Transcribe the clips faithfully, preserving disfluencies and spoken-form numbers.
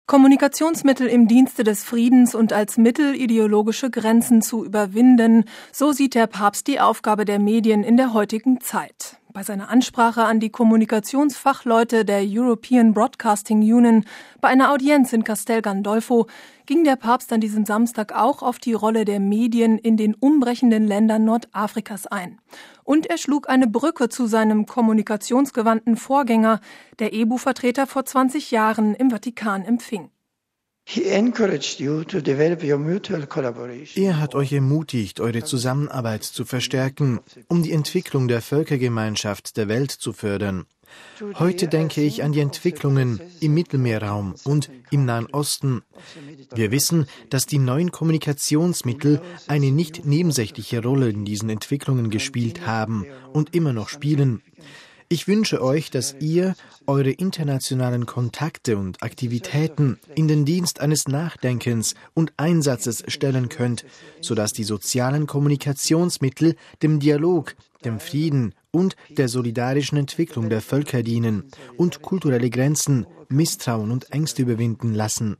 Kommunikationsmittel im Dienste des Friedens und als Mittel, ideologische Grenzen zu überwinden, so sieht der Papst die Aufgabe der Medien in der heutigen Zeit. Bei seiner Ansprache an die Kommunikationsfachleute der European Broadcasting Union bei einer Audienz in Castel Gandolfo ging der Papst an diesem Samstag auch auf die Rolle der Medien in den umbrechenden Ländern Nordafrikas ein. Und er schlug eine Brücke zu seinem kommunikationsgewandten Vorgänger, der E B U-Vertreter vor zwanzig Jahren im Vatikan empfing. Er hat euch ermutigt, eure Zusammenarbeit zu verstärken, um die Entwicklung der Völkergemeinschaft der Welt zu fördern. Heute denke ich an die Entwicklungen im Mittelmeerraum und im Nahen Osten. Wir wissen, dass die neuen Kommunikationsmittel eine nicht nebensächliche Rolle in diesen Entwicklungen gespielt haben und immer noch spielen. Ich wünsche euch, dass ihr eure internationalen Kontakte und Aktivitäten in den Dienst eines Nachdenkens und Einsatzes stellen könnt, sodass die sozialen Kommunikationsmittel dem Dialog, dem Frieden und der solidarischen Entwicklung der Völker dienen und kulturelle Grenzen, Misstrauen und Ängste überwinden lassen.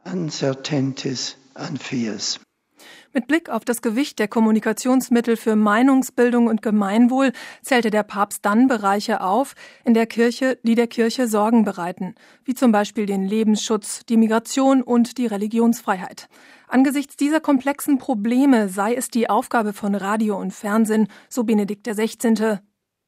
Mit Blick auf das Gewicht der Kommunikationsmittel für Meinungsbildung und Gemeinwohl zählte der Papst dann Bereiche auf, in der Kirche, die der Kirche Sorgen bereiten, wie zum Beispiel den Lebensschutz, die Migration und die Religionsfreiheit. Angesichts dieser komplexen Probleme sei es die Aufgabe von Radio und Fernsehen, so Benedikt der Sechzehnte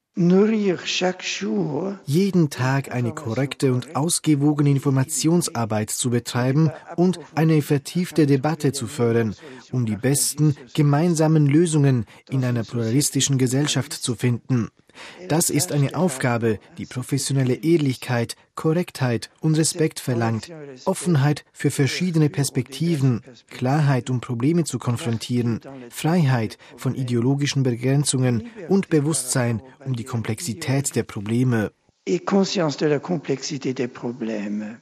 jeden Tag eine korrekte und ausgewogene Informationsarbeit zu betreiben und eine vertiefte Debatte zu fördern, um die besten gemeinsamen Lösungen in einer pluralistischen Gesellschaft zu finden. Das ist eine Aufgabe, die professionelle Ehrlichkeit, Korrektheit und Respekt verlangt, Offenheit für verschiedene Perspektiven, Klarheit, um Probleme zu konfrontieren, Freiheit von ideologischen Begrenzungen und Bewusstsein um die Komplexität der Probleme.